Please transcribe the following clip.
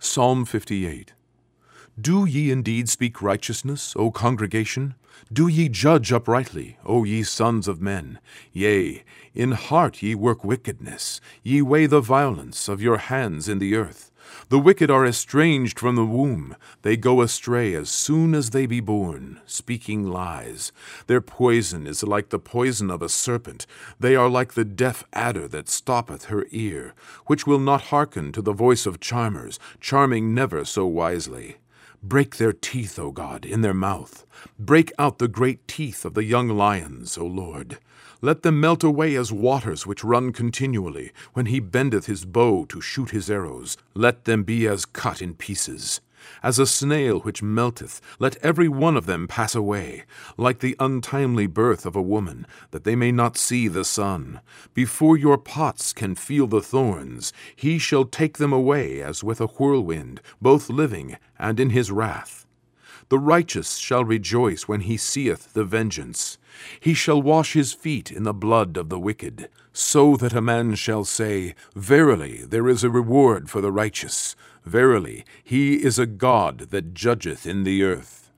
Psalm 58. Do ye indeed speak righteousness, O congregation? Do ye judge uprightly, O ye sons of men? Yea, in heart ye work wickedness, ye weigh the violence of your hands in the earth. The wicked are estranged from the womb. They go astray as soon as they be born, speaking lies. Their poison is like the poison of a serpent. They are like the deaf adder that stoppeth her ear, which will not hearken to the voice of charmers, charming never so wisely. Break their teeth, O God, in their mouth. Break out the great teeth of the young lions, O Lord. Let them melt away as waters which run continually, when he bendeth his bow to shoot his arrows. Let them be as cut in pieces. As a snail which melteth, let every one of them pass away, like the untimely birth of a woman, that they may not see the sun. Before your pots can feel the thorns, he shall take them away as with a whirlwind, both living and in his wrath. The righteous shall rejoice when he seeth the vengeance. He shall wash his feet in the blood of the wicked, so that a man shall say, Verily, there is a reward for the righteous. Verily, he is a God that judgeth in the earth.